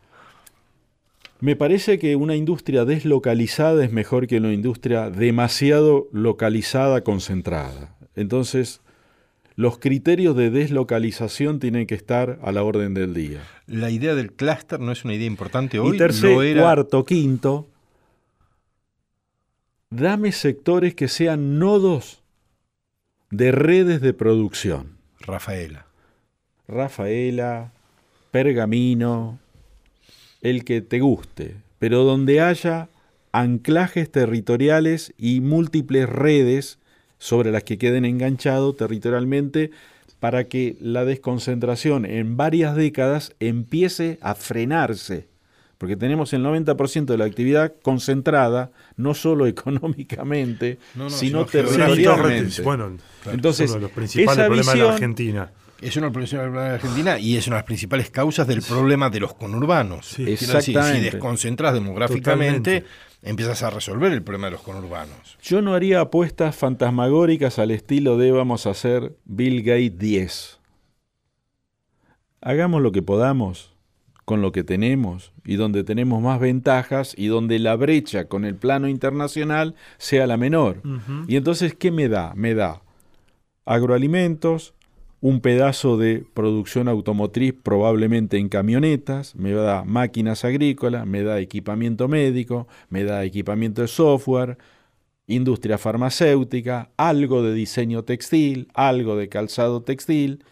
Me parece que una industria deslocalizada es mejor que una industria demasiado localizada, concentrada. Entonces, los criterios de deslocalización tienen que estar a la orden del día. La idea del clúster no es una idea importante hoy. Y tercer, lo era... cuarto, quinto, dame sectores que sean nodos de redes de producción. Rafaela. Rafaela, Pergamino, el que te guste, pero donde haya anclajes territoriales y múltiples redes sobre las que queden enganchados territorialmente para que la desconcentración en varias décadas empiece a frenarse. Porque tenemos el noventa por ciento de la actividad concentrada, no solo económicamente, no, no, sino, sino territorialmente. Bueno, entonces, es uno de los principales esa problemas visión, de la Argentina. Es una de los problemas de la Argentina y es una de las principales causas del problema de los conurbanos. Sí, Quiero decir, exactamente. si desconcentras demográficamente, Totalmente. empiezas a resolver el problema de los conurbanos. Yo no haría apuestas fantasmagóricas al estilo de vamos a hacer Bill Gates diez. Hagamos lo que podamos con lo que tenemos y donde tenemos más ventajas y donde la brecha con el plano internacional sea la menor. Uh-huh. Y entonces, ¿qué me da? Me da agroalimentos, un pedazo de producción automotriz probablemente en camionetas, me da máquinas agrícolas, me da equipamiento médico, me da equipamiento de software, industria farmacéutica, algo de diseño textil, algo de calzado textil.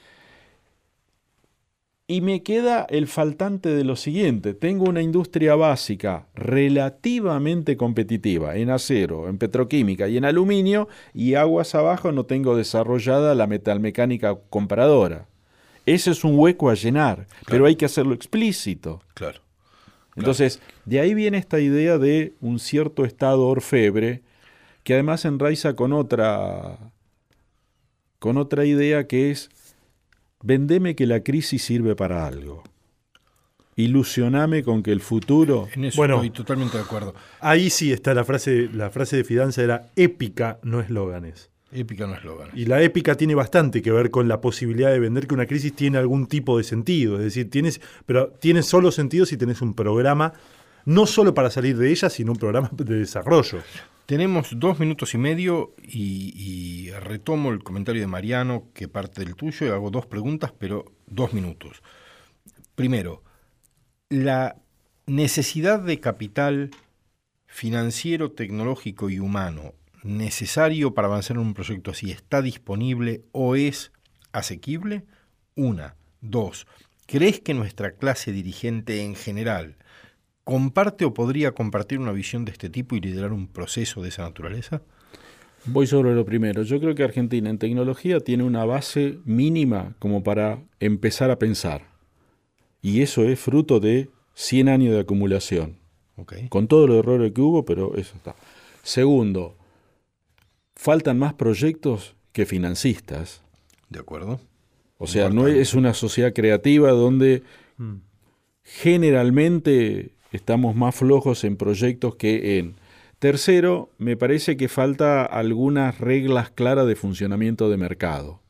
Y me queda el faltante de lo siguiente. Tengo una industria básica relativamente competitiva en acero, en petroquímica y en aluminio, y aguas abajo no tengo desarrollada la metalmecánica comparadora. Ese es un hueco a llenar, claro, pero hay que hacerlo explícito. Claro. Entonces, de ahí viene esta idea de un cierto estado orfebre, que además enraiza con otra, con otra idea que es: vendeme que la crisis sirve para algo. Ilusioname con que el futuro... En eso bueno, estoy totalmente de acuerdo. Ahí sí está la frase, la frase de Fidanza era épica, no eslóganes. Épica no eslogan. Y la épica tiene bastante que ver con la posibilidad de vender que una crisis tiene algún tipo de sentido. Es decir, tienes, pero tiene solo sentido si tenés un programa, no solo para salir de ella, sino un programa de desarrollo. Tenemos dos minutos y medio y, y retomo el comentario de Mariano, que parte del tuyo, y hago dos preguntas, pero dos minutos. Primero, la necesidad de capital financiero, tecnológico y humano necesario para avanzar en un proyecto así, ¿está disponible o es asequible? Una. Dos, ¿crees que nuestra clase dirigente en general comparte o podría compartir una visión de este tipo y liderar un proceso de esa naturaleza? Voy sobre lo primero. Yo creo que Argentina en tecnología tiene una base mínima como para empezar a pensar. Y eso es fruto de cien años de acumulación. Okay. Con todos los errores que hubo, pero eso está. Segundo, faltan más proyectos que financistas. De acuerdo. O sea, no es una sociedad creativa donde Mm. generalmente estamos más flojos en proyectos que en... Tercero, me parece que falta algunas reglas claras de funcionamiento de mercado.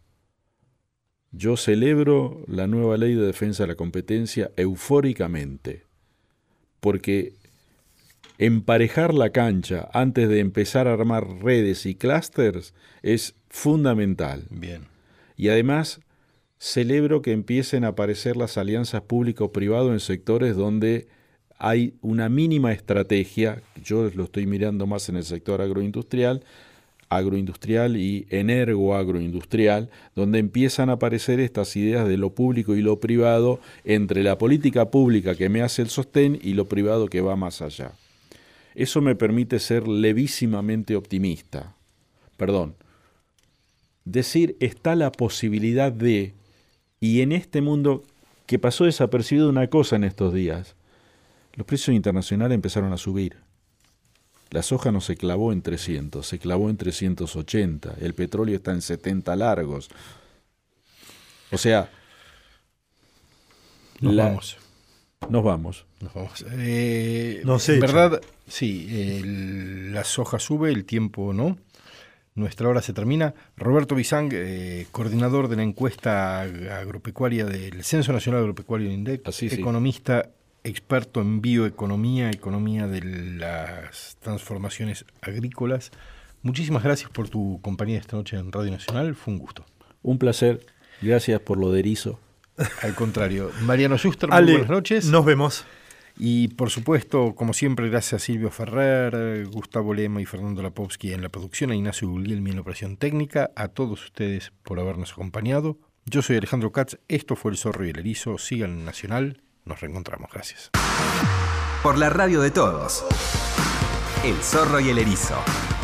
Yo celebro la nueva ley de defensa de la competencia eufóricamente, porque emparejar la cancha antes de empezar a armar redes y clústeres es fundamental. Bien. Y además celebro que empiecen a aparecer las alianzas público-privado en sectores donde hay una mínima estrategia. Yo lo estoy mirando más en el sector agroindustrial, agroindustrial y energo-agroindustrial, donde empiezan a aparecer estas ideas de lo público y lo privado entre la política pública que me hace el sostén y lo privado que va más allá. Eso me permite ser levísimamente optimista. Perdón. Decir, está la posibilidad de, y en este mundo que pasó desapercibido una cosa en estos días, los precios internacionales empezaron a subir. La soja no se clavó en trescientos, se clavó en trescientos ochenta. El petróleo está en setenta largos. O sea... Nos la... vamos. Nos vamos. Nos vamos. Eh, No sé, en verdad, sí, el, la soja sube, el tiempo no. Nuestra hora se termina. Roberto Bizang, eh, coordinador de la encuesta agropecuaria del Censo Nacional Agropecuario de INDEC, Así, sí. economista, experto en bioeconomía, economía de las transformaciones agrícolas. Muchísimas gracias por tu compañía esta noche en Radio Nacional. Fue un gusto. Un placer. Gracias por lo de erizo. Al contrario. Mariano Schuster, muy Ale, buenas noches. Nos vemos. Y por supuesto, como siempre, gracias a Silvio Ferrer, Gustavo Lema y Fernando Lapowski en la producción, a Ignacio Guglielmi en la operación técnica, a todos ustedes por habernos acompañado. Yo soy Alejandro Katz, esto fue El Zorro y el Erizo, sigan en Nacional, nos reencontramos, gracias. Por la radio de todos, El Zorro y el Erizo.